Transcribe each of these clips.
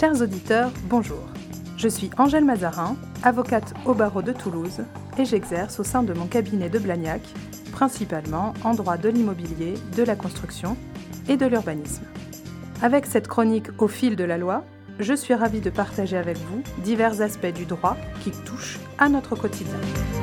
Chers auditeurs, bonjour. Je suis Angèle Mazarin, avocate au barreau de Toulouse et j'exerce au sein de mon cabinet de Blagnac, principalement en droit de l'immobilier, de la construction et de l'urbanisme. Avec cette chronique au fil de la loi, je suis ravie de partager avec vous divers aspects du droit qui touchent à notre quotidien.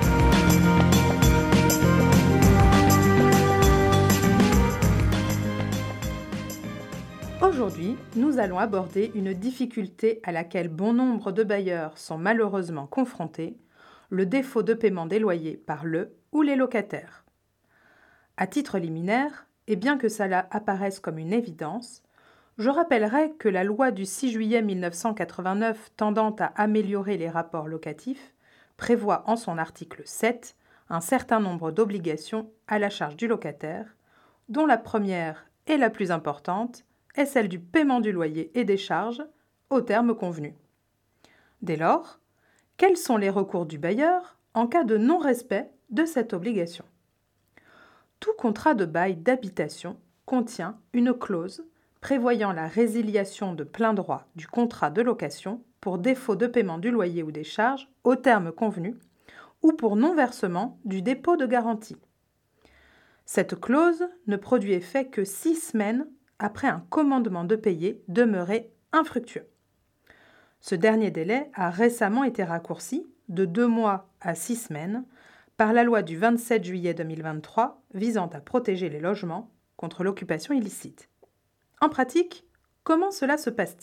Aujourd'hui, nous allons aborder une difficulté à laquelle bon nombre de bailleurs sont malheureusement confrontés, le défaut de paiement des loyers par le ou les locataires. À titre liminaire, et bien que cela apparaisse comme une évidence, je rappellerai que la loi du 6 juillet 1989 tendant à améliorer les rapports locatifs prévoit en son article 7 un certain nombre d'obligations à la charge du locataire, dont la première et la plus importante est celle du paiement du loyer et des charges au terme convenu. Dès lors, quels sont les recours du bailleur en cas de non-respect de cette obligation ? Tout contrat de bail d'habitation contient une clause prévoyant la résiliation de plein droit du contrat de location pour défaut de paiement du loyer ou des charges au terme convenu ou pour non-versement du dépôt de garantie. Cette clause ne produit effet que 6 semaines après un commandement de payer demeuré infructueux. Ce dernier délai a récemment été raccourci de 2 mois à 6 semaines par la loi du 27 juillet 2023 visant à protéger les logements contre l'occupation illicite. En pratique, comment cela se passe-t-il ?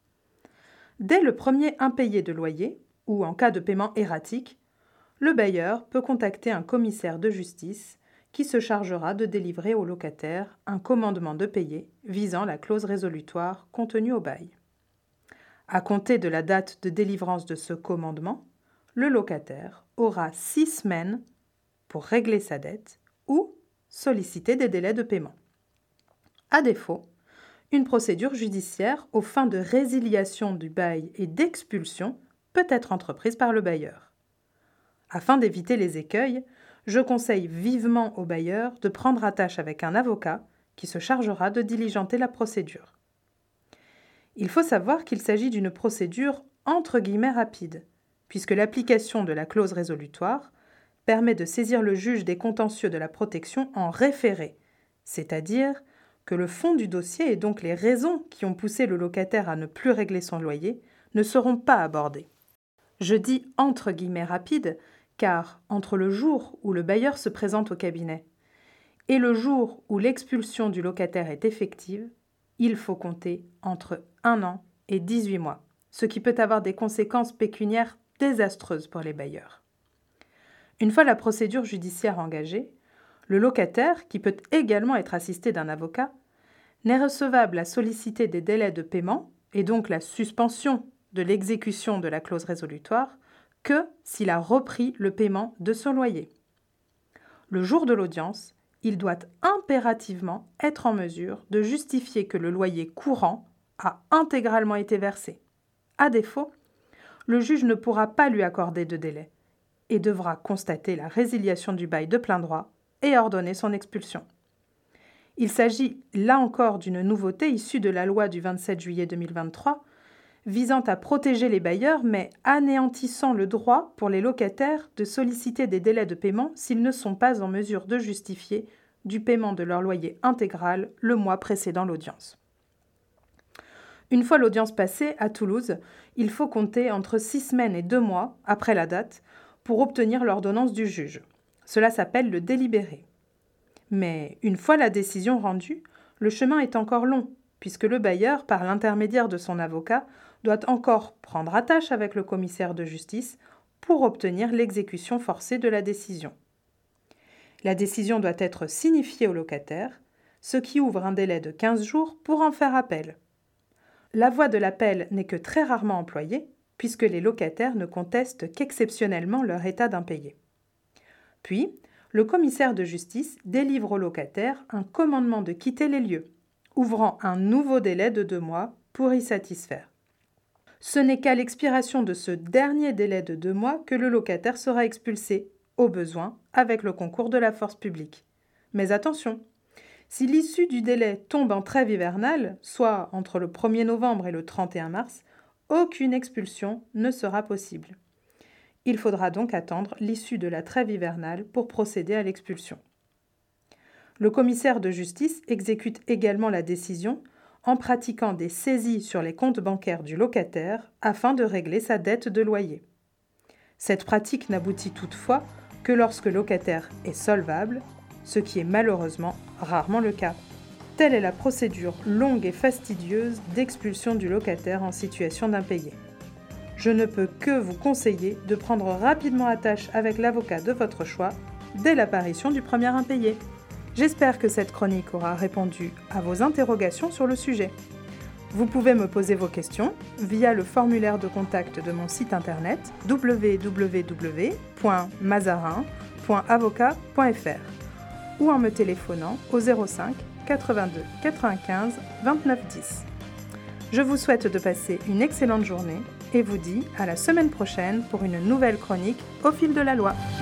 Dès le premier impayé de loyer, ou en cas de paiement erratique, le bailleur peut contacter un commissaire de justice qui se chargera de délivrer au locataire un commandement de payer visant la clause résolutoire contenue au bail. À compter de la date de délivrance de ce commandement, le locataire aura 6 semaines pour régler sa dette ou solliciter des délais de paiement. À défaut, une procédure judiciaire aux fins de résiliation du bail et d'expulsion peut être entreprise par le bailleur. Afin d'éviter les écueils, je conseille vivement au bailleur de prendre attache avec un avocat qui se chargera de diligenter la procédure. Il faut savoir qu'il s'agit d'une procédure entre guillemets rapide, puisque l'application de la clause résolutoire permet de saisir le juge des contentieux de la protection en référé, c'est-à-dire que le fond du dossier et donc les raisons qui ont poussé le locataire à ne plus régler son loyer ne seront pas abordées. Je dis entre guillemets rapide car entre le jour où le bailleur se présente au cabinet et le jour où l'expulsion du locataire est effective, il faut compter entre 1 an et 18 mois, ce qui peut avoir des conséquences pécuniaires désastreuses pour les bailleurs. Une fois la procédure judiciaire engagée, le locataire, qui peut également être assisté d'un avocat, n'est recevable à solliciter des délais de paiement et donc la suspension de l'exécution de la clause résolutoire que s'il a repris le paiement de son loyer. Le jour de l'audience, il doit impérativement être en mesure de justifier que le loyer courant a intégralement été versé. À défaut, le juge ne pourra pas lui accorder de délai et devra constater la résiliation du bail de plein droit et ordonner son expulsion. Il s'agit là encore d'une nouveauté issue de la loi du 27 juillet 2023 visant à protéger les bailleurs mais anéantissant le droit pour les locataires de solliciter des délais de paiement s'ils ne sont pas en mesure de justifier du paiement de leur loyer intégral le mois précédant l'audience. Une fois l'audience passée, à Toulouse, il faut compter entre 6 semaines et 2 mois après la date pour obtenir l'ordonnance du juge. Cela s'appelle le délibéré. Mais une fois la décision rendue, le chemin est encore long, puisque le bailleur, par l'intermédiaire de son avocat, doit encore prendre attache avec le commissaire de justice pour obtenir l'exécution forcée de la décision. La décision doit être signifiée au locataire, ce qui ouvre un délai de 15 jours pour en faire appel. La voie de l'appel n'est que très rarement employée, puisque les locataires ne contestent qu'exceptionnellement leur état d'impayé. Puis, le commissaire de justice délivre au locataire un commandement de quitter les lieux, ouvrant un nouveau délai de 2 mois pour y satisfaire. Ce n'est qu'à l'expiration de ce dernier délai de 2 mois que le locataire sera expulsé, au besoin, avec le concours de la force publique. Mais attention, Si l'issue du délai tombe en trêve hivernale, soit entre le 1er novembre et le 31 mars, aucune expulsion ne sera possible. Il faudra donc attendre l'issue de la trêve hivernale pour procéder à l'expulsion. Le commissaire de justice exécute également la décision en pratiquant des saisies sur les comptes bancaires du locataire afin de régler sa dette de loyer. Cette pratique n'aboutit toutefois que lorsque le locataire est solvable, ce qui est malheureusement rarement le cas. Telle est la procédure longue et fastidieuse d'expulsion du locataire en situation d'impayé. Je ne peux que vous conseiller de prendre rapidement attache avec l'avocat de votre choix dès l'apparition du premier impayé. J'espère que cette chronique aura répondu à vos interrogations sur le sujet. Vous pouvez me poser vos questions via le formulaire de contact de mon site internet www.mazarin.avocat.fr ou en me téléphonant au 05 82 95 29 10. Je vous souhaite de passer une excellente journée et vous dis à la semaine prochaine pour une nouvelle chronique au fil de la loi.